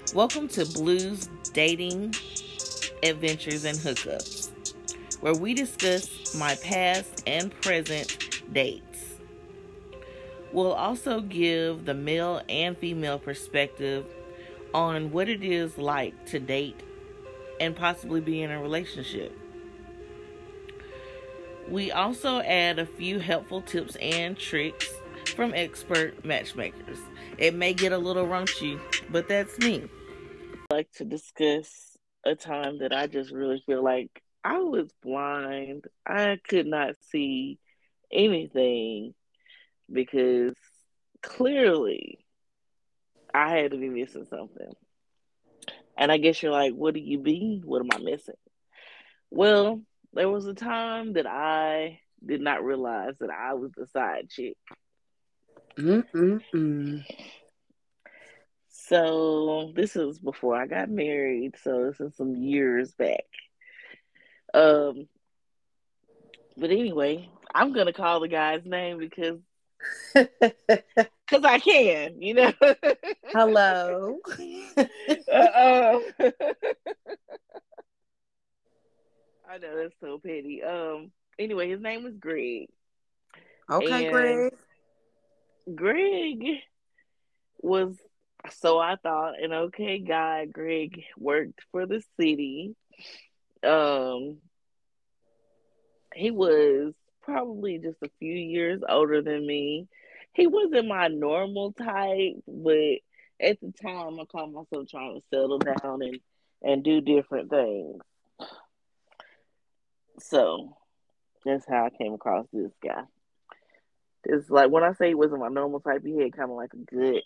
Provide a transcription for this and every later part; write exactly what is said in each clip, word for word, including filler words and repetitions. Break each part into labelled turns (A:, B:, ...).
A: Welcome to Blues Dating Adventures and Hookups, where we discuss my past and present dates. We'll also give the male and female perspective on what it is like to date and possibly be in a relationship. We also add a few helpful tips and tricks from expert matchmakers. It may get a little raunchy, but that's me. I'd like to discuss a time that I just really feel like I was blind. I could not see anything because clearly I had to be missing something. And I guess you're like, what do you mean? What am I missing? Well, there was a time that I did not realize that I was the side chick.
B: Mm-mm-mm.
A: So this is before I got married. So this is some years back. Um, but anyway, I'm gonna call the guy's name because because I can, you know.
B: Hello.
A: uh, I know that's so petty. Um. Anyway, his name was Greg,
B: Okay,
A: and
B: Greg.
A: Greg was, so I thought, an okay guy. Greg worked for the city. Um, he was probably just a few years older than me. He wasn't my normal type, but at the time, I called myself trying to settle down and and do different things. So that's how I came across this guy. It's like when I say he wasn't my normal type, he had kind of like a gut,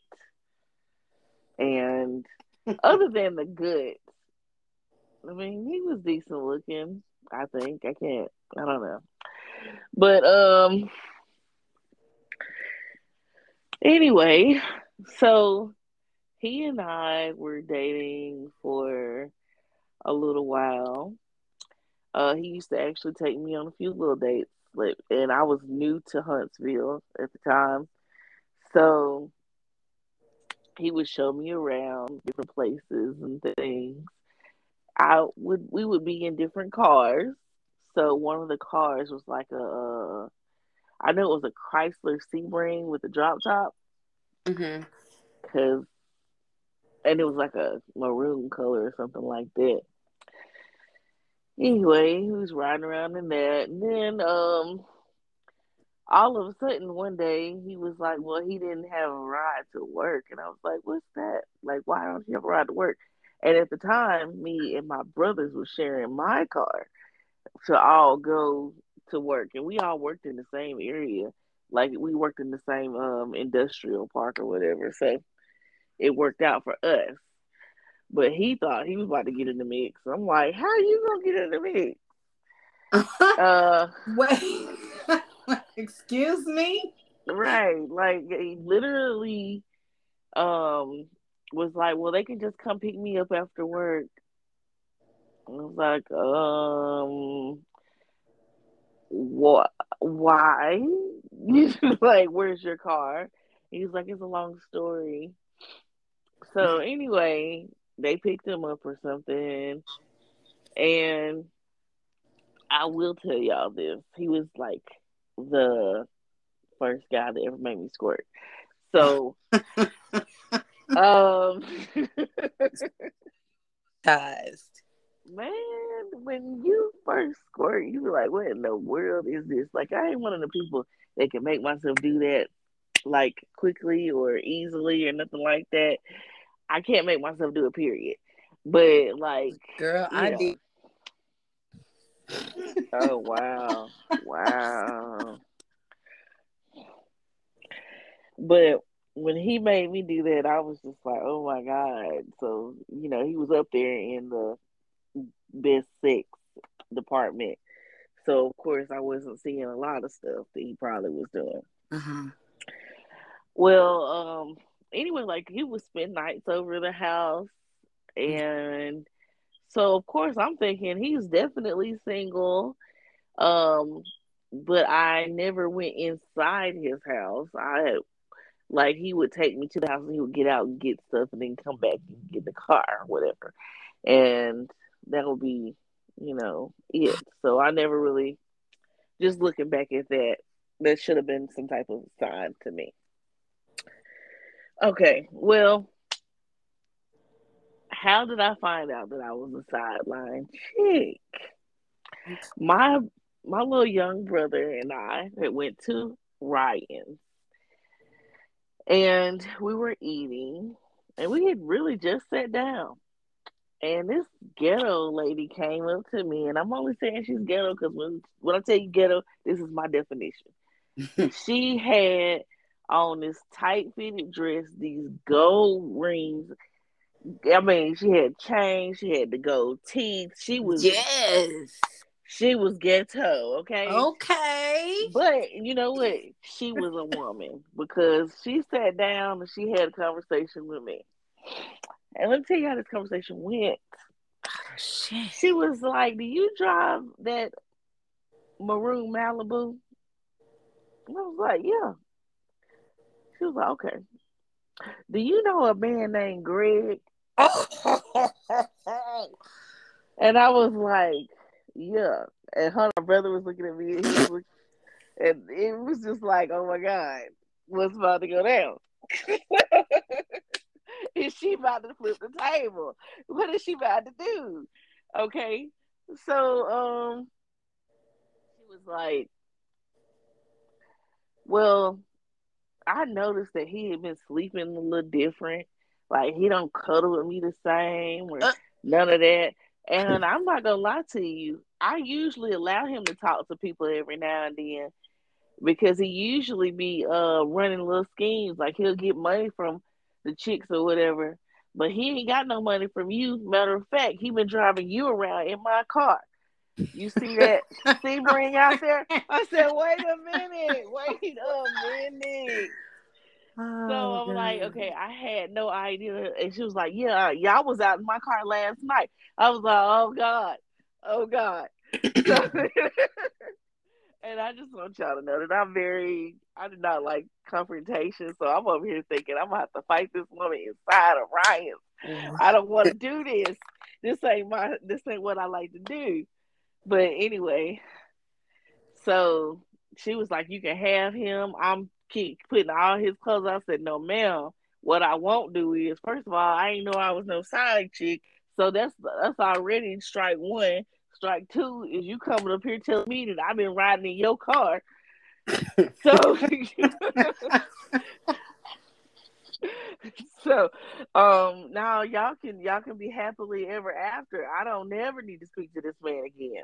A: and other than the gut, I mean, he was decent looking. I think I can't. I don't know, but um. Anyway, so he and I were dating for a little while. Uh, he used to actually take me on a few little dates, like, and I was new to Huntsville at the time, so he would show me around different places and things. I would we would be in different cars. So one of the cars was like a, uh, I know it was a Chrysler Sebring with a drop top,
B: Mm-hmm.
A: cause and it was like a maroon color or something like that. Anyway, he was riding around in that, and then um, all of a sudden one day he was like, "Well, he didn't have a ride to work," and I was like, "What's that? Like, why don't you have a ride to work?" And at the time, me and my brothers were sharing my car to all go to work, and we all worked in the same area. Like we worked in the same um industrial park or whatever, so it worked out for us. But he thought he was about to get in the mix. I'm like, how you gonna get in the mix? Uh,
B: Wait. Excuse me?
A: right. Like he literally um was like, well, they can just come pick me up after work. I was like, um, what? Why? Like, where's your car? He's like, it's a long story. So anyway, they picked him up or something, and I will tell y'all this. He was like the first guy that ever made me squirt. So, um,
B: Guys.
A: man, when you first squirt, you be like, what in the world is this? Like, I ain't one of the people that can make myself do that like quickly or easily or nothing like that. I can't make myself do it, period. But, like,
B: Girl,
A: you
B: I
A: know,
B: did.
A: oh, wow. Wow. But when he made me do that, I was just like, oh my God. So, you know, he was up there in the best sex department. So, of course, I wasn't seeing a lot of stuff that he probably was doing.
B: Uh-huh.
A: Well, um, anyway, like he would spend nights over the house. And so, of course, I'm thinking he's definitely single. Um, but I never went inside his house. I Like, he would take me to the house and he would get out and get stuff and then come back and get the car or whatever. And that would be, you know, it. So I never really, just looking back at that, that should have been some type of sign to me. Okay, well, how did I find out that I was a sideline chick? My my little young brother and I had went to Ryan's, and we were eating, and we had really just sat down. And this ghetto lady came up to me, and I'm only saying she's ghetto because when when I tell you ghetto, this is my definition. She had on this tight fitted dress, these gold rings. I mean, she had chains, she had the gold teeth. She was
B: yes,
A: she was ghetto, okay?
B: Okay.
A: But you know what? She was a woman because she sat down and she had a conversation with me. And let me tell you how this conversation went.
B: Oh, shit.
A: She was like, "Do you drive that maroon Malibu?" And I was like, "Yeah." She was like, "Okay. Do you know a man named Greg?" And I was like, "Yeah." And her brother was looking at me, and he was looking, and it was just like, "Oh my God, what's about to go down?" Is she about to flip the table? What is she about to do? Okay, so um, she was like, "Well, I noticed that he had been sleeping a little different. Like, he don't cuddle with me the same or
B: Uh.
A: none of that." And I'm not gonna lie to you, I usually allow him to talk to people every now and then because he usually be uh running little schemes. Like, he'll get money from the chicks or whatever, but he ain't got no money from you. Matter of fact, he been driving you around in my car. You see that Sebring out there? I said, wait a minute, wait a minute.
B: Oh,
A: So I'm
B: God.
A: like, okay, I had no idea. And she was like, yeah, y'all was out in my car last night. I was like, oh God, oh God. So, and I just want y'all to know that I'm very, I do not like confrontation. So I'm over here thinking I'm gonna have to fight this woman inside of Ryan's. I don't want to do this. This ain't my, this ain't what I like to do. But anyway, so she was like, you can have him. I'm keep putting all his clothes on. I said, no, ma'am. What I won't do is, first of all, I ain't know I was no side chick. So that's that's already strike one. Strike two is you coming up here telling me that I've been riding in your car. So so um now y'all can y'all can be happily ever after. I don't never need to speak to this man again.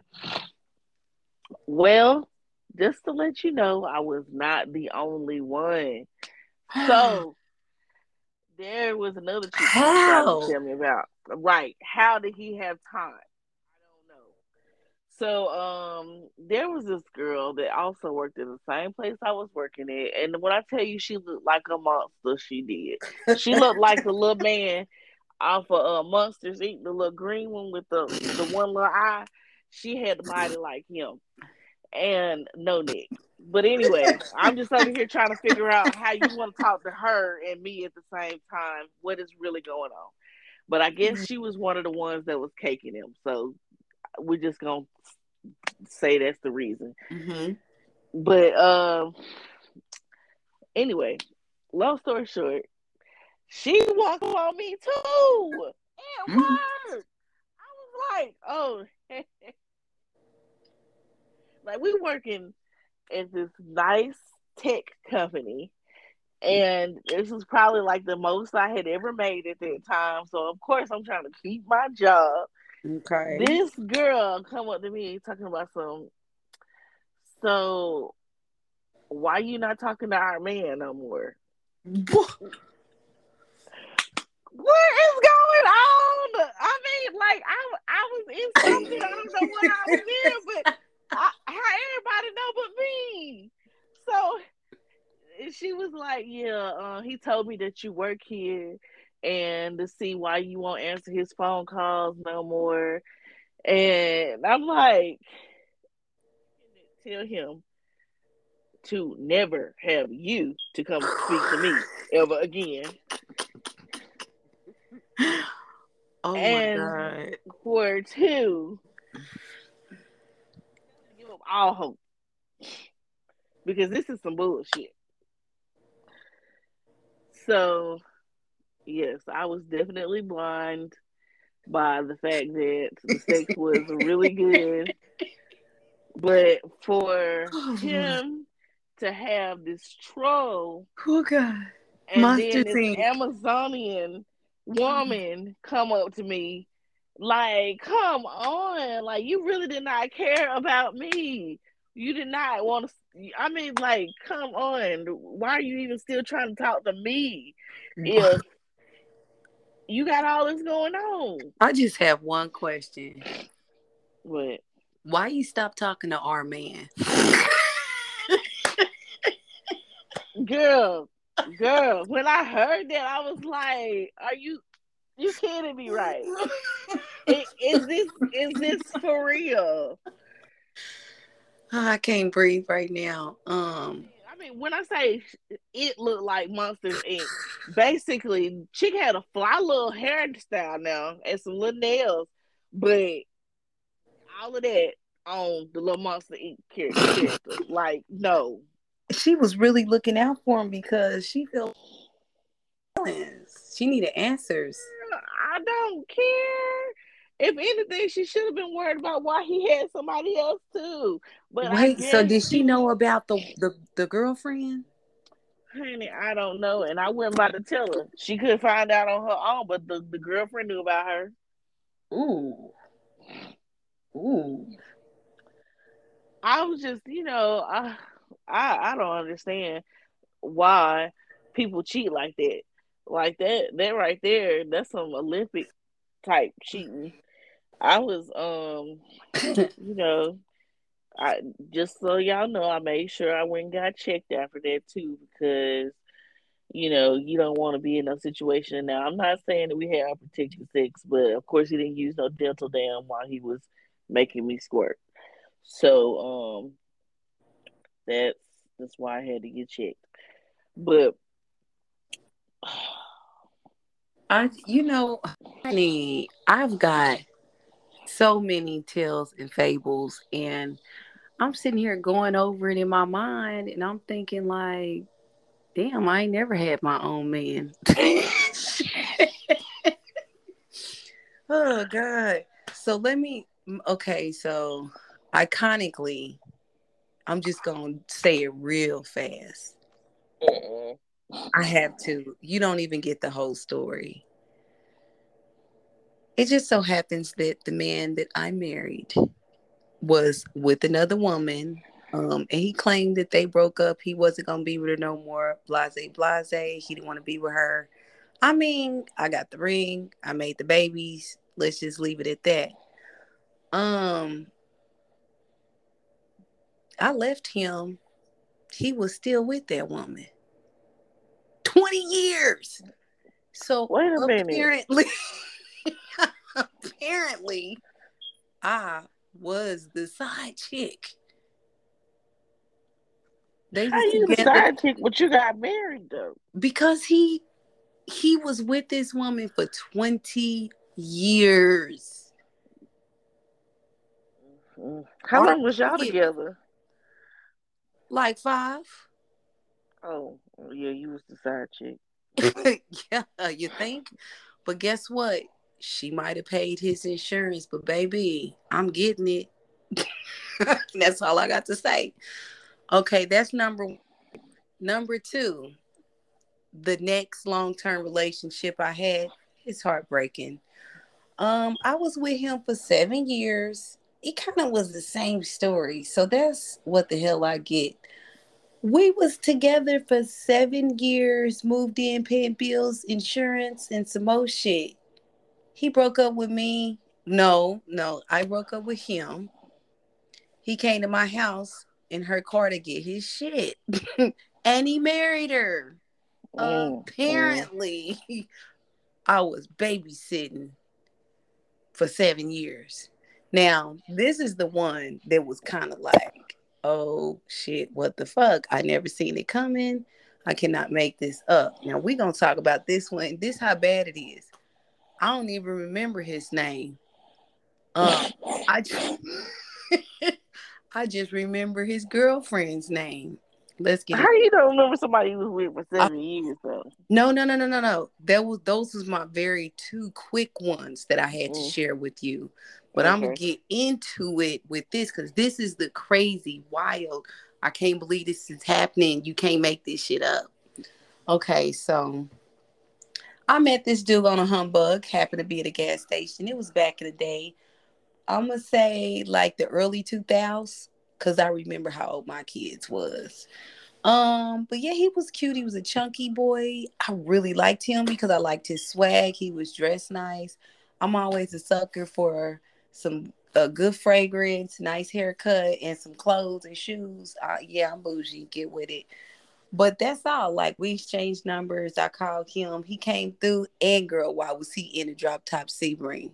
A: Well, just to let you know, I was not the only one. So there was another chick she decided to tell me about. Right. How did he have time? I don't know. So um there was this girl that also worked in the same place I was working at. And when I tell you she looked like a monster, she did. She looked like the little man off of uh, Monsters Incorporated, the little green one with the, the one little eye. She had the body like him. And no neck. But anyway, I'm just over here trying to figure out how you want to talk to her and me at the same time. What is really going on? But I guess she was one of the ones that was caking him. So we're just going to say that's the reason.
B: Mm-hmm.
A: But um, anyway, long story short, she walked on me too. At mm-hmm. work. I was like, oh. Like, we working at this nice tech company, and this was probably like the most I had ever made at that time. So of course I'm trying to keep my job.
B: Okay.
A: This girl come up to me talking about some. So why you not talking to our man no more? What? What is going on? I mean, like I I was in something. I don't know what I was in, but I, how everybody know but me. So she was like, yeah, uh, he told me that you work here and to see why you won't answer his phone calls no more. And I'm like, tell him to never have you to come speak to me ever again.
B: Oh
A: and
B: my God.
A: for two, give up all hope because this is some bullshit. So yes, I was definitely blind by the fact that the sex was really good, but for
B: Oh,
A: him to have this troll
B: oh God.
A: and then
B: Monsters
A: this
B: Inc.
A: Amazonian woman come up to me, like, come on, like you really did not care about me. You did not want to. I mean, like, come on. Why are you even still trying to talk to me if you got all this going on?
B: I just have one question.
A: What?
B: Why you stop talking to our man?
A: Girl, girl, when I heard that, I was like, are you you kidding me, right? It, is this is this for real?
B: I can't breathe right now. Um,
A: I mean, when I say it looked like Monsters Inc, basically, chick had a fly little hairstyle now and some little nails, but all of that on the little Monster Inc character. Like, no.
B: she was really looking out for him because she felt feelings. She needed answers.
A: I don't care. If anything, she should have been worried about why he had somebody else too. But I
B: Wait, so
A: guess
B: did
A: she
B: she
A: was,
B: know about the the, the girlfriend?
A: honey, I don't know. And I wasn't about to tell her. She could find out on her own, but the, the girlfriend knew about her.
B: Ooh, ooh.
A: I was just, you know, I I, I don't understand why people cheat like that. Like that, that right there, that's some Olympic type cheating. I was, um, you know, I just so y'all know, I made sure I went and got checked after that too because you know you don't want to be in a situation. Now, I'm not saying that we had unprotected sex, but of course he didn't use no dental dam while he was making me squirt. So um, that's that's why I had to get checked. But
B: I, you know, honey, I've got so many tales and fables, and I'm sitting here going over it in my mind, and I'm thinking like, damn, I ain't never had my own man. Oh God. So let me. Okay, so iconically, I'm just gonna say it real fast.
A: uh-uh.
B: I have to. You don't even get the whole story. It just so happens that the man that I married was with another woman. Um, and he claimed that they broke up. He wasn't gonna be with her no more. Blase, blase. He didn't want to be with her. I mean, I got the ring. I made the babies. Let's just leave it at that. Um, I left him. He was still with that woman. twenty years. So
A: Wait a minute.
B: apparently, apparently, I was the side chick. They
A: How
B: was
A: you the
B: together
A: side chick, but you got married though?
B: because he he was with this woman for twenty years.
A: Mm. How
B: Are
A: long was
B: you
A: y'all
B: kidding?
A: together?
B: Like five?
A: Oh, yeah, you was the side chick.
B: Yeah, you think? But guess what? She might have paid his insurance, but baby, I'm getting it. That's all I got to say. Okay, that's number one. Number two, the next long term relationship I had is heartbreaking. Um, I was with him for seven years. It kind of was the same story. So that's what the hell I get. We was together for seven years, moved in, paying bills, insurance, and some more shit. He broke up with me. No, no, I broke up with him. He came to my house in her car to get his shit. And he married her.
A: Mm, mm.
B: Apparently, I was babysitting for seven years. Now, this is the one that was kind of like, oh shit, what the fuck? I never seen it coming. I cannot make this up. Now we gonna talk about this one. This how bad it is. I don't even remember his name. Um, I just, I just remember his girlfriend's name. Let's get
A: How
B: it.
A: you don't remember somebody you was with for
B: Uh,
A: seven years though?
B: no, no, no, no, no, no. That was those was my very two quick ones that I had to
A: Mm,
B: share with you. But I'm gonna
A: okay.
B: get into it with this because this is the crazy, wild. I can't believe this is happening. You can't make this shit up. Okay, so I met this dude on a humbug, happened to be at a gas station. It was back in the day. I'm gonna say like the early two thousands, because I remember how old my kids was. Um, but yeah, he was cute. He was a chunky boy. I really liked him because I liked his swag. He was dressed nice. I'm always a sucker for some a good fragrance, nice haircut, and some clothes and shoes. Uh, yeah, I'm bougie. Get with it. But that's all. Like we exchanged numbers. I called him. He came through. And girl, why was he in a drop top Sebring?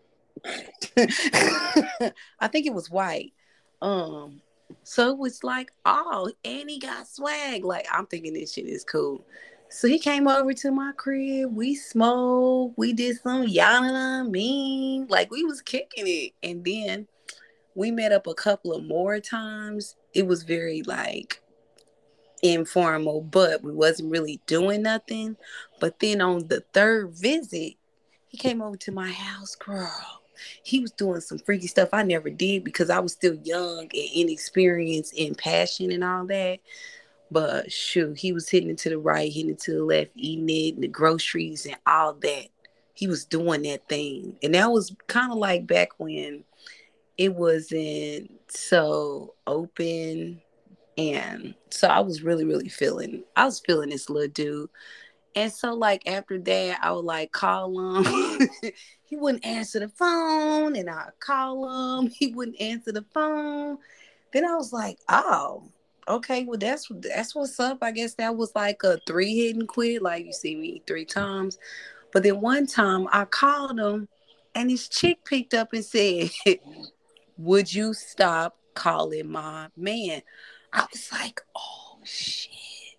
B: I think it was white. Um, so it was like, oh, and he got swag. Like I'm thinking this shit is cool. So he came over to my crib. We smoked. We did some yana mean. Like we was kicking it. And then we met up a couple of more times. It was very like informal, but we wasn't really doing nothing. But then on the third visit, he came over to my house, girl. He was doing some freaky stuff I never did because I was still young and inexperienced in passion and all that. But shoot, he was hitting it to the right, hitting it to the left, eating it, and the groceries and all that. He was doing that thing. And that was kind of like back when it wasn't so open. And so I was really, really feeling, I was feeling this little dude. And so, like, after that, I would like call him. He wouldn't answer the phone, and I'd call him. He wouldn't answer the phone. Then I was like, oh, okay, well, that's that's what's up. I guess that was like a three hit and quit. Like, you see me three times. But then one time I called him, and this chick picked up and said, would you stop calling my man? I was like, oh, shit.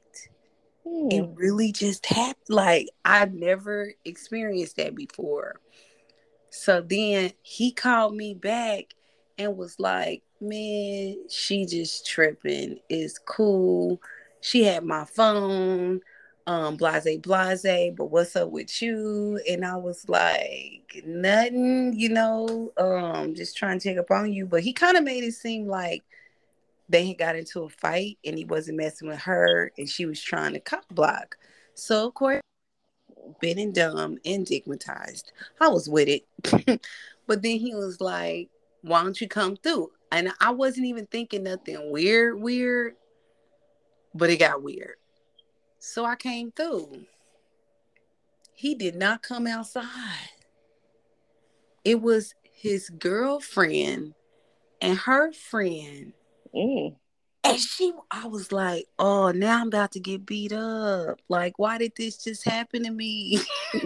B: It
A: Hmm.
B: really just happened. Like I've never experienced that before. So then he called me back and was like, man, she just tripping. It's cool. She had my phone, um, blase, blase, but what's up with you? And I was like, nothing, you know, um, just trying to check up on you. But he kind of made it seem like they had got into a fight and he wasn't messing with her and she was trying to cop block. So of course, been and dumb and stigmatized. I was with it. But then he was like, why don't you come through? And I wasn't even thinking nothing weird, weird, but it got weird. So I came through. He did not come outside. It was his girlfriend and her friend.
A: Mm.
B: And she, I was like, oh, now I'm about to get beat up. Like, why did this just happen to me?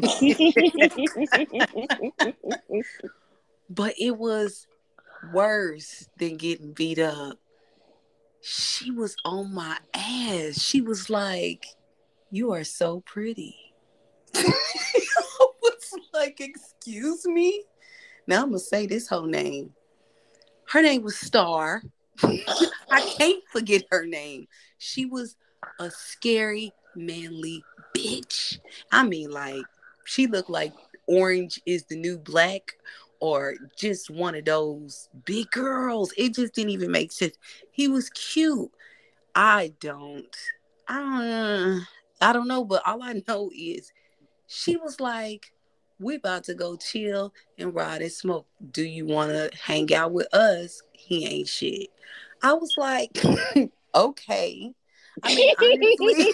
B: But it was worse than getting beat up. She was on my ass. She was like, you are so pretty. I was like, excuse me? Now I'm going to say this whole name. Her name was Star. I can't forget her name. She was a scary, manly bitch. I mean, like, she looked like orange is the new black or just one of those big girls. It just didn't even make sense. He was cute. I don't. I don't, I don't know, but all I know is she was like, we about to go chill and ride and smoke. Do you want to hang out with us? He ain't shit. I was like, okay. I mean, honestly,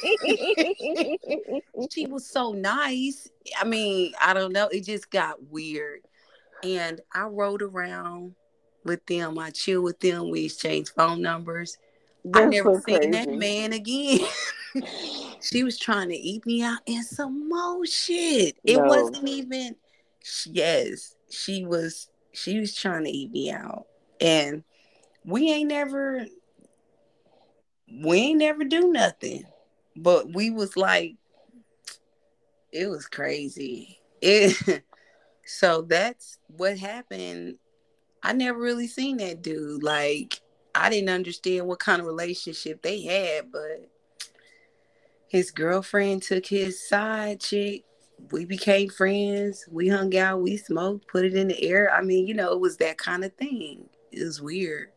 B: she was so nice. I mean, I don't know. It just got weird. And I rode around with them. I chilled with them. We exchanged phone numbers. I
A: That's
B: never
A: so
B: seen that
A: crazy.
B: man again. She was trying to eat me out in some more shit. It
A: No.
B: wasn't even, yes, she was, she was trying to eat me out. And we ain't never, we ain't never do nothing. But we was like, it was crazy. It so that's what happened. I never really seen that dude. Like, I didn't understand what kind of relationship they had, but his girlfriend took his side chick. We became friends. We hung out. We smoked, put it in the air. I mean, you know, it was that kind of thing. It was weird.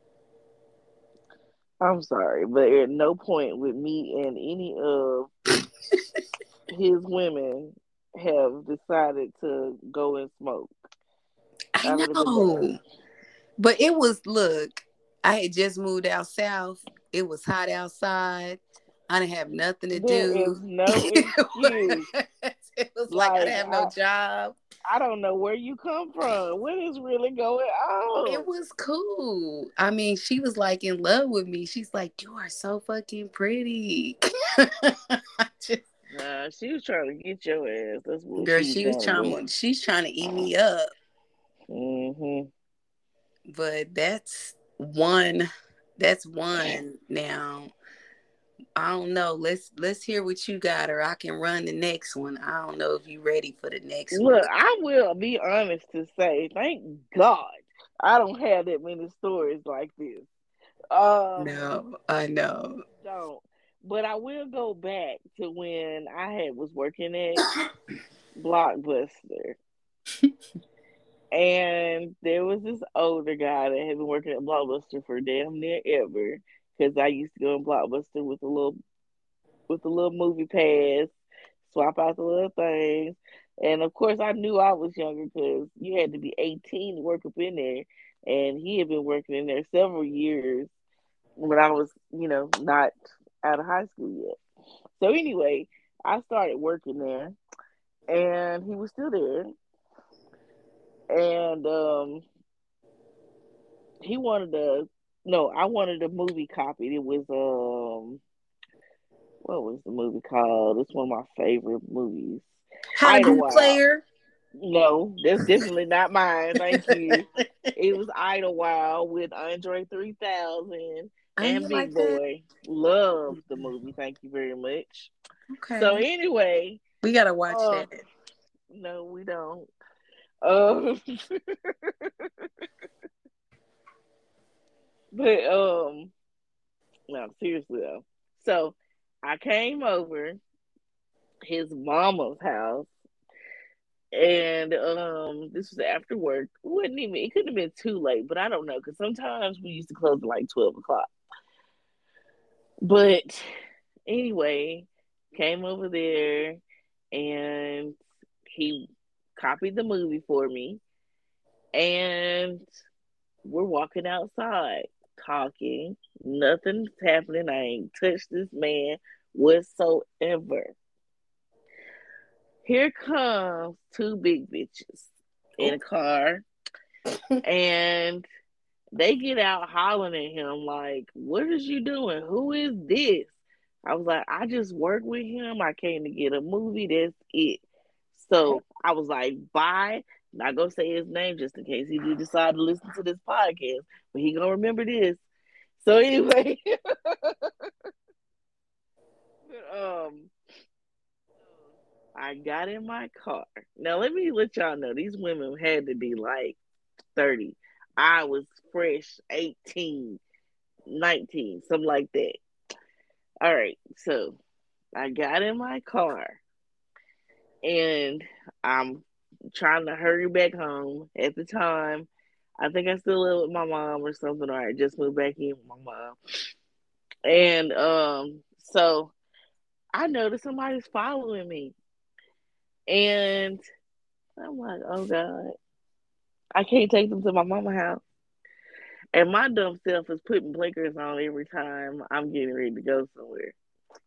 A: I'm sorry, but at no point with me and any of his women have decided to go and smoke.
B: I
A: I would have been there.
B: know. But it was, look, I had just moved out south. It was hot outside. I didn't have nothing to
A: There is
B: do.
A: no excuse.
B: It was like I
A: Like
B: didn't have no
A: I,
B: job.
A: I don't know where you come from. What is really going on?
B: It was cool. I mean, she was like in love with me. She's like, "You are so fucking pretty." Just,
A: Nah, she was trying to get your ass. That's what
B: girl,
A: she was
B: she was
A: trying to
B: trying
A: do.
B: to, she's trying to eat me up.
A: Mm-hmm.
B: But that's one. That's one now. I don't know. Let's let's hear what you got, or I can run the next one. I don't know if you ready for the next one.
A: Look, I will be honest to say, thank God I don't have that many stories like this. Um,
B: No, I know.
A: don't. But I will go back to when I had was working at Blockbuster, and there was this older guy that had been working at Blockbuster for damn near ever. Because I used to go in Blockbuster with a little with the little movie pass, swap out the little things. And of course, I knew I was younger because you had to be eighteen to work up in there. And he had been working in there several years when I was, you know, not out of high school yet. So, anyway, I started working there and he was still there. And um, he wanted to, no, I wanted a movie copy. It was, um, what was the movie called? It's one of my favorite movies.
B: Hot glue
A: Idlewild.
B: player.
A: No, that's definitely not mine. Thank you. It was Idlewild with Andre three thousand
B: I
A: and
B: ain't
A: Big
B: like that.
A: Boy. Love the movie. Thank you very much. So
B: Okay,
A: anyway,
B: we gotta watch
A: uh,
B: that.
A: no, we don't. Um, but um, no, seriously though. So I came over his mama's house. And um, this was after work. It wasn't even. It couldn't have been too late, but I don't know because sometimes we used to close at like twelve o'clock. But anyway, came over there and he copied the movie for me, and we're walking outside talking. Nothing's happening. I ain't touched this man whatsoever. Here comes two big bitches in
B: Oh,
A: a car, and they get out hollering at him like, "What is you doing? Who is this?" I was like, "I just work with him. I came to get a movie. That's it." So I was like, "Bye." Not gonna say his name just in case he do decide to listen to this podcast, but he gonna remember this. So anyway, um, I got in my car. Now let me let y'all know these women had to be like thirty. I was fresh eighteen, nineteen, something like that. All right, so I got in my car and I'm trying to hurry back home. At the time, I think I still live with my mom or something, or I just moved back in with my mom. And um, so I noticed somebody's following me, and I'm like, oh God, I can't take them to my mama house. And my dumb self is putting blinkers on every time I'm getting ready to go somewhere.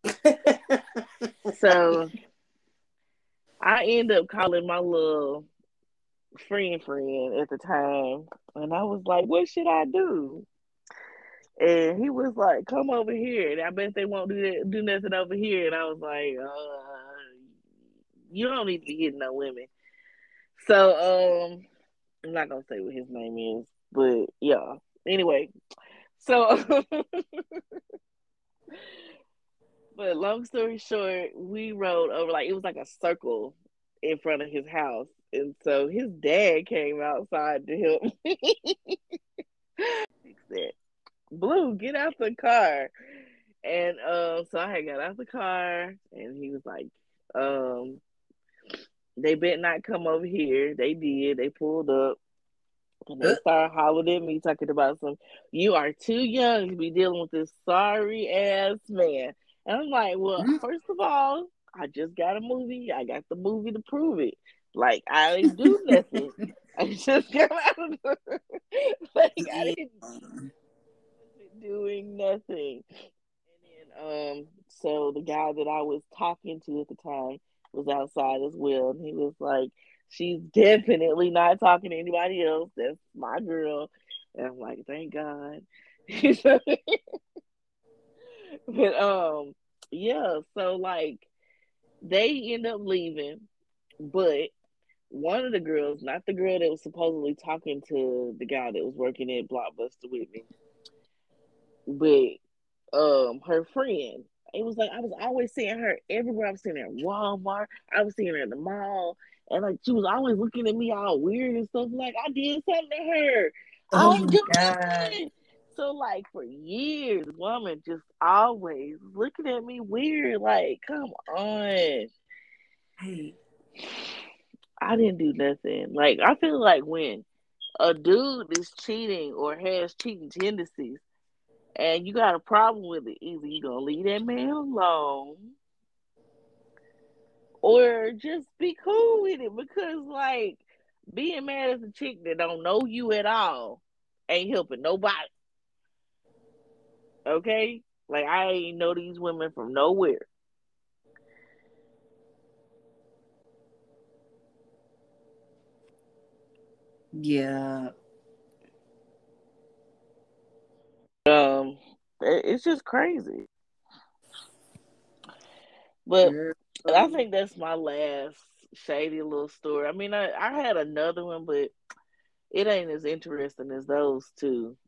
A: So I end up calling my little friend friend at the time, and I was like, "What should I do?" And he was like, "Come over here." And I bet they won't do that, do nothing over here. And I was like, uh, "You don't need to be hitting no women." So um, I'm not gonna say what his name is, but yeah. Anyway, so But long story short, we rode over like it was like a circle in front of his house. And so his dad came outside to help me fix that. Blue, get out the car. And um, so I had got out the car and he was like, um, they better not come over here. They did. They pulled up and
B: Uh,
A: they started hollering at me talking about some, you are too young to be dealing with this sorry ass man. And I'm like, well,
B: mm,
A: first of all, I just got a movie. I got the movie to prove it. Like I didn't do nothing. I just got out of the like I
B: yeah.
A: didn't doing nothing. And then um so the guy that I was talking to at the time was outside as well and he was like, she's definitely not talking to anybody else. That's my girl. And I'm like, thank God. But um yeah, so like they end up leaving, but one of the girls, not the girl that was supposedly talking to the guy that was working at Blockbuster with me, but um her friend. It was like I was always seeing her everywhere. I was seeing her at Walmart. I was seeing her in the mall. And like she was always looking at me all weird and stuff. Like I did something to her.
B: Oh
A: I
B: my
A: ain't do
B: God.
A: nothing. So like for years, the woman just always looking at me weird. Like, come on.
B: Hey.
A: I didn't do nothing. Like I feel like when a dude is cheating or has cheating tendencies, and you got a problem with it, either you gonna leave that man alone or just be cool with it. Because like being mad at a chick that don't know you at all ain't helping nobody. Okay? Like I ain't know these women from nowhere.
B: Yeah.
A: Um it's just crazy. But
B: Girl.
A: I think that's my last shady little story. I mean I, I had another one, but it ain't as interesting as those two.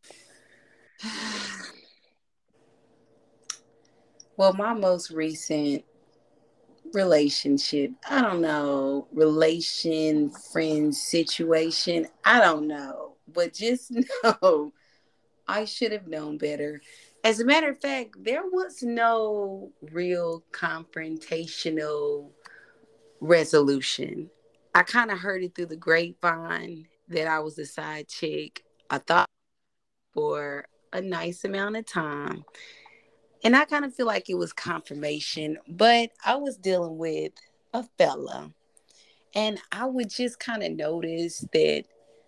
B: Well, my most recent relationship, I don't know, relation, friend situation, I don't know. But just know I should have known better. As a matter of fact, there was no real confrontational resolution. I kind of heard it through the grapevine that I was a side chick. I thought for a nice amount of time. And I kind of feel like it was confirmation, but I was dealing with a fella. And I would just kind of notice that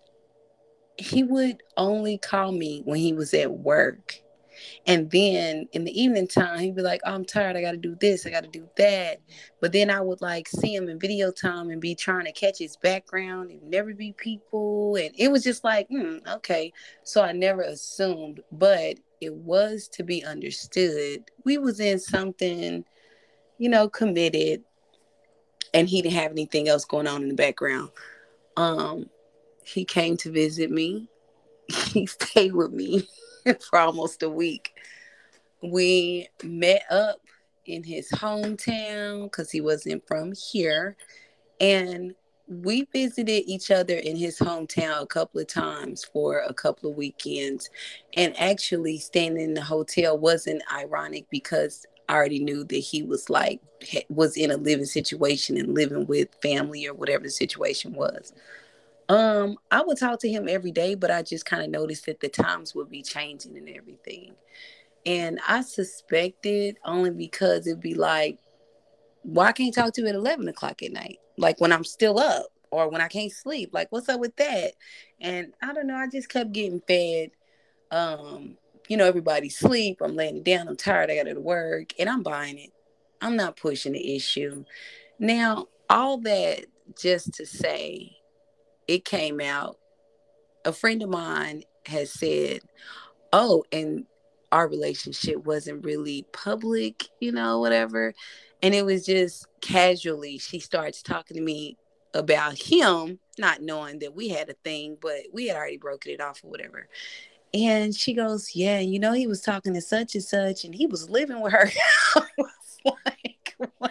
B: he would only call me when he was at work. And then in the evening time, he'd be like, oh, I'm tired. I got to do this. I got to do that. But then I would like see him in video time and be trying to catch his background and never be people. And it was just like, hmm, okay. So I never assumed, but it was to be understood. We was in something, you know, committed, and he didn't have anything else going on in the background. Um, he came to visit me. He stayed with me for almost a week. We met up in his hometown because he wasn't from here. And we visited each other in his hometown a couple of times for a couple of weekends. And actually, staying in the hotel wasn't ironic because I already knew that he was like, was in a living situation and living with family or whatever the situation was. Um, I would talk to him every day, but I just kind of noticed that the times would be changing and everything. And I suspected only because it'd be like, why well, can't talk to you at eleven o'clock at night? Like when I'm still up or when I can't sleep. Like, what's up with that? And I don't know. I just kept getting fed. Um, you know, everybody sleep. I'm laying down. I'm tired. I got to go to work. And I'm buying it. I'm not pushing the issue. Now, all that just to say, it came out. A friend of mine has said, oh, and our relationship wasn't really public, you know, whatever. And it was just casually, she starts talking to me about him, not knowing that we had a thing, but we had already broken it off or whatever. And she goes, yeah, you know, he was talking to such and such, and he was living with her. I was like, what?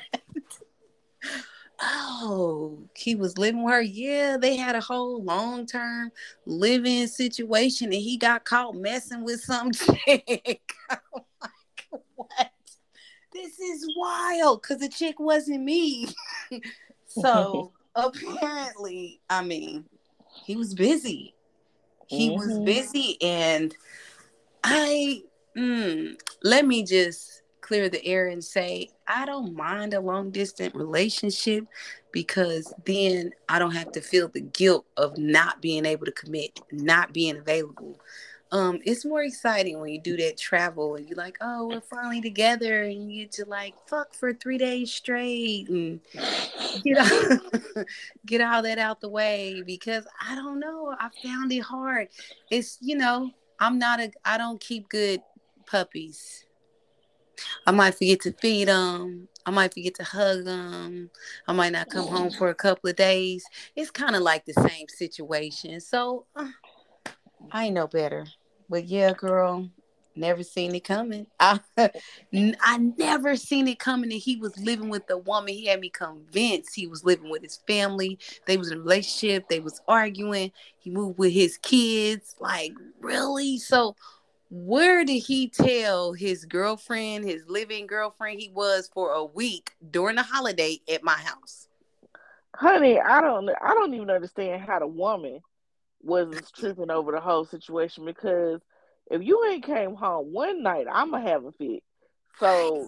B: Oh, he was living with her. Yeah, they had a whole long term living situation, and he got caught messing with some chick. I'm like, what? This is wild, because the chick wasn't me. So apparently, I mean, he was busy. He was
A: Mm-hmm.
B: busy, and I mm, let me just clear the air and say I don't mind a long distance relationship, because then I don't have to feel the guilt of not being able to commit, not being available. Um, it's more exciting when you do that travel and you're like, oh, we're finally together, and you get to like fuck for three days straight and get all, get all that out the way, because I don't know, I found it hard. It's, you know, I'm not a, I don't keep good puppies. I might forget to feed them. I might forget to hug them. I might not come home for a couple of days. It's kind of like the same situation. So uh, I know better. But yeah, girl, never seen it coming. I, I never seen it coming that he was living with a woman. He had me convinced he was living with his family. They was in a relationship. They was arguing. He moved with his kids. Like, really? So where did he tell his girlfriend, his living girlfriend, he was for a week during the holiday at my house?
A: Honey, I don't I don't even understand how the woman wasn't tripping over the whole situation, because if you ain't came home one night, I'ma have a fit. So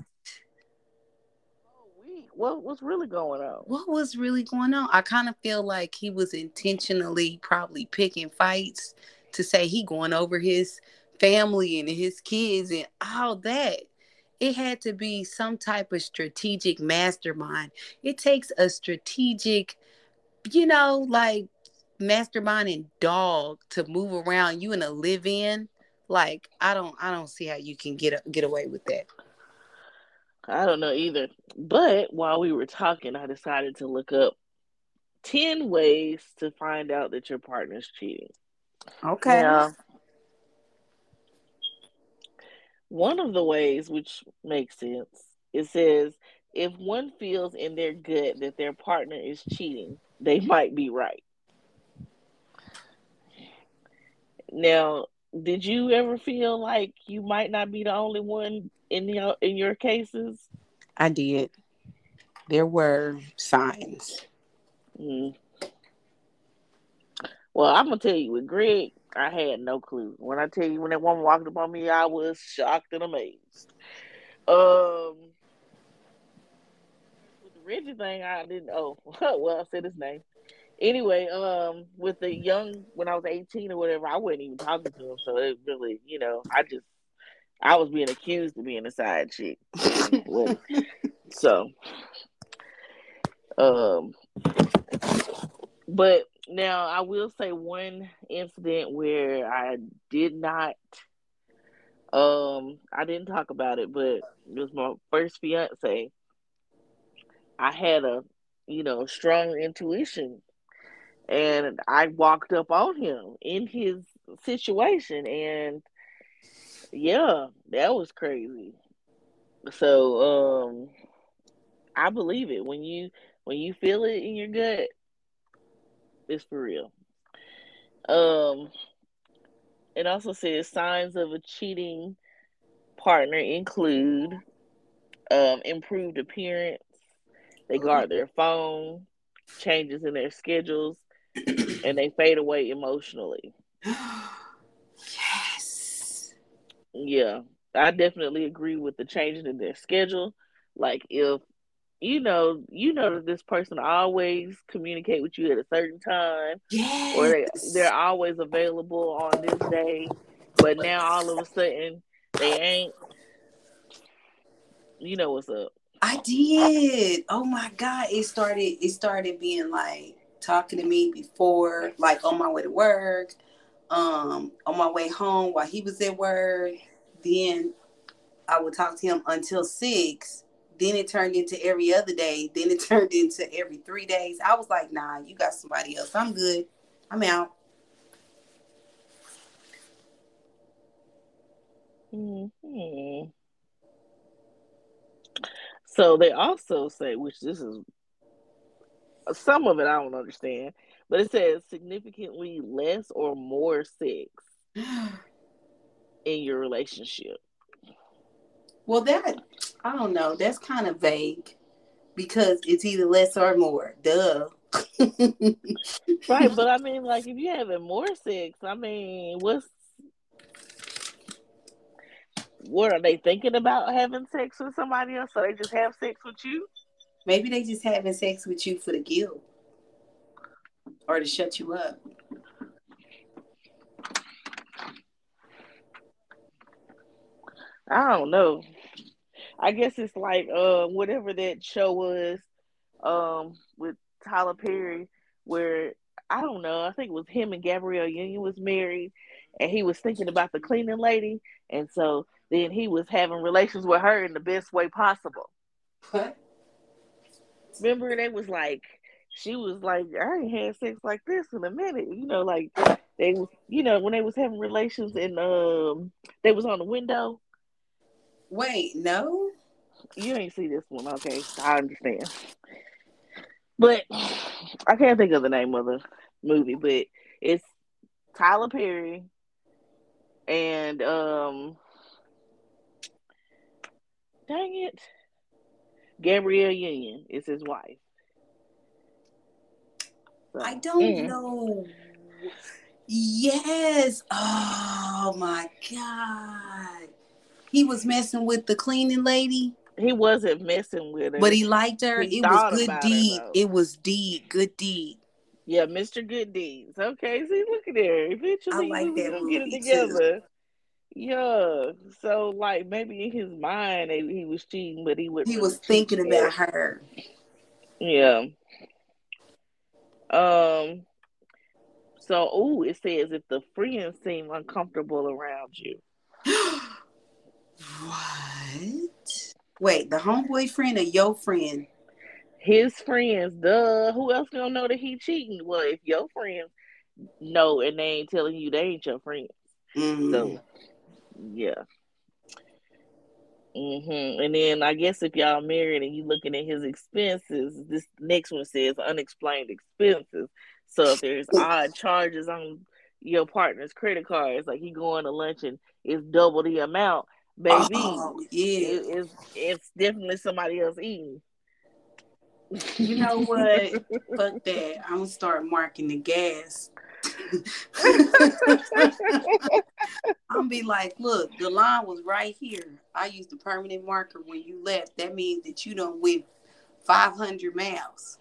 A: whole week, what what's really going on?
B: What was really going on? I kind of feel like he was intentionally probably picking fights to say he going over his family and his kids and all that. It had to be some type of strategic mastermind. It takes a strategic, you know, like masterminding dog to move around you in a live-in. Like, I don't I don't see how you can get get away with that.
A: I don't know either. But while we were talking, I decided to look up ten ways to find out that your partner's cheating.
B: Okay.
A: Now, one of the ways, which makes sense, it says if one feels in their gut that their partner is cheating, they might be right. Now, did you ever feel like you might not be the only one in your in your cases?
B: I did. There were signs.
A: Mm. Well, I'm gonna tell you, with Greg, I had no clue. When I tell you, when that woman walked up on me, I was shocked and amazed. Um, with the Reggie thing, I didn't. Oh, well, I said his name. Anyway, um, with the young, when I was eighteen or whatever, I wasn't even talking to him. So it really, you know, I just, I was being accused of being a side chick. And what? So, um, but now I will say one incident where I did not, um, I didn't talk about it, but it was my first fiance. I had a, you know, strong intuition, and I walked up on him in his situation, and yeah, that was crazy. So, um, I believe it when you when you feel it in your gut, it's for real. Um, it also says signs of a cheating partner include um improved appearance. They guard their phone, changes in their schedules, and they fade away emotionally.
B: Yes.
A: Yeah, I definitely agree with the changing in their schedule. Like if you know, you know that this person always communicate with you at a certain time, or they they're
B: Yes.
A: always available on this day, but now all of a sudden they ain't. You know what's up?
B: I did. Oh my God. It started it started being like talking to me before, like on my way to work, um, on my way home while he was at work. Then I would talk to him until six. Then it turned into every other day. Then it turned into every three days. I was like, nah, you got somebody else. I'm good. I'm out.
A: Mm-hmm. So they also say, which this is some of it I don't understand, but it says significantly less or more sex in your relationship.
B: Well, that, I don't know. That's kind of vague because it's either less or more. Duh.
A: Right, but I mean, like, if you're having more sex, I mean, what's what are they thinking about having sex with somebody else? So they just have sex with you?
B: Maybe they just having sex with you for the guilt or to shut you up.
A: I don't know. I guess it's like uh whatever that show was um with Tyler Perry where I don't know, I think it was him and Gabrielle Union was married and he was thinking about the cleaning lady and so then he was having relations with her in the best way possible.
B: What?
A: Remember they was like she was like, I ain't had sex like this in a minute, you know, like they was you know, when they was having relations and um they was on the window.
B: Wait, no?
A: You ain't see this one, okay? I understand. But I can't think of the name of the movie, but it's Tyler Perry and um dang it. Gabrielle Union is his wife.
B: I
A: So
B: don't
A: mm.
B: know. Yes. Oh my God. He was messing with the cleaning lady,
A: He wasn't messing with
B: but
A: her.
B: he liked her.
A: He
B: It was
A: thought
B: good
A: about her
B: deed.
A: though.
B: It was deed. Good deed.
A: Yeah, Mister Good Deeds. Okay, see, look at there.
B: I
A: Eventually we
B: like
A: was
B: that
A: gonna get it
B: movie too.
A: together. Yeah. So like maybe in his mind he was cheating, but he wasn't
B: He
A: really
B: was thinking
A: cheating
B: about
A: yet.
B: her.
A: Yeah. Um So, oh, it says if the friends seem uncomfortable around you.
B: What? Wait, the homeboy friend or your friend?
A: His friends, duh. Who else gonna know that he cheating? Well, if your friends know and they ain't telling you, they ain't your friends.
B: Mm.
A: So, yeah. hmm And then I guess if y'all married and you looking at his expenses, this next one says unexplained expenses. So if there's odd charges on your partner's credit cards, like he going to lunch and it's double the amount, baby,
B: Oh, yeah.
A: it, it's it's definitely somebody else eating.
B: You know what? Fuck that. I'm gonna start marking the gas. I'm be like, look, the line was right here. I used the permanent marker when you left. That means that you done went five hundred miles.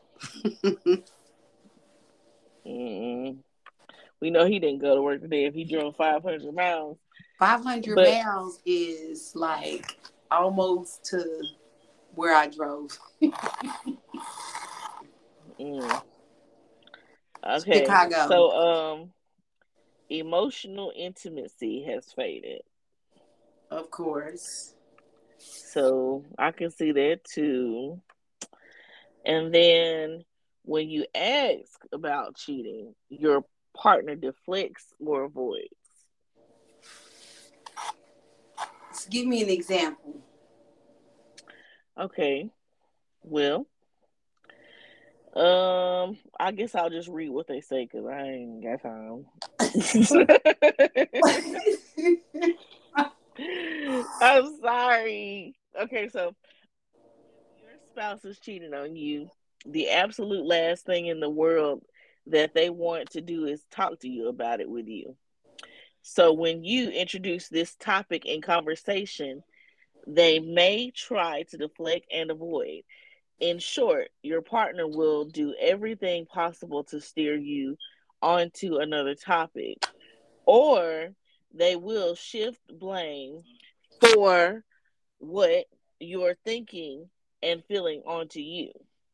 A: Mm-mm. We know he didn't go to work today if he drove five hundred miles.
B: five hundred
A: But
B: miles is like almost to where I drove.
A: mm, okay,
B: Chicago.
A: so um, emotional intimacy has faded.
B: Of course.
A: So I can see that too. And then when you ask about cheating, your partner deflects or avoids.
B: So give me an example.
A: Okay, well, um, I guess I'll just read what they say because I ain't got time. I'm sorry. Okay, so your spouse is cheating on you. The absolute last thing in the world that they want to do is talk to you about it with you. So when you introduce this topic in conversation, they may try to deflect and avoid. In short, your partner will do everything possible to steer you onto another topic, or they will shift blame for what you're thinking and feeling onto you.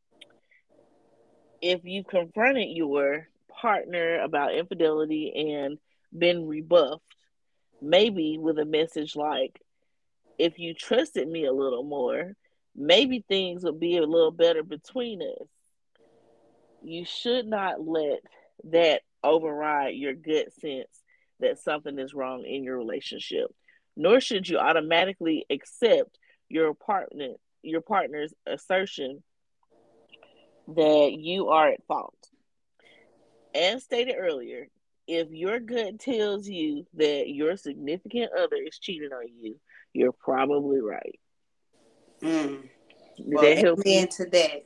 A: If you've confronted your partner about infidelity and been rebuffed, maybe with a message like, if you trusted me a little more, maybe things would be a little better between us. You should not let that override your gut sense that something is wrong in your relationship. nor should you automatically accept your partner your partner's assertion that you are at fault. As stated earlier, if your gut tells you that your significant other is cheating on you, you're probably right.
B: Mm.
A: Did
B: Well,
A: that help
B: amen
A: you?
B: to that.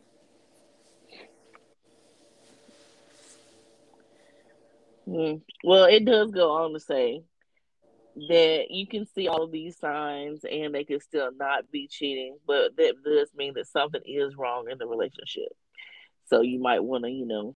A: Mm. Well, it does go on to say that you can see all of these signs and they can still not be cheating, but that does mean that something is wrong in the relationship. So you might want to, you know.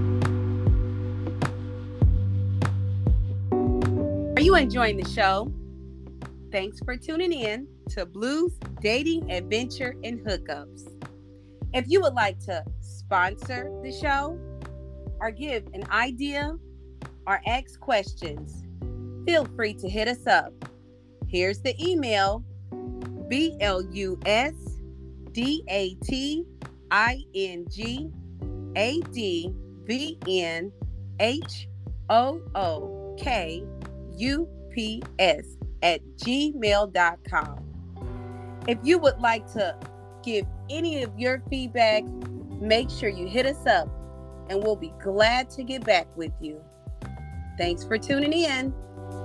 B: Are you enjoying the show? Thanks for tuning in to Blues Dating Adventure and Hookups. If you would like to sponsor the show or give an idea or ask questions, feel free to hit us up. Here's the email: B L U S D A T I N G A D V N H O O K U P S at gmail dot com. If you would like to give any of your feedback, make sure you hit us up and we'll be glad to get back with you. Thanks for tuning in.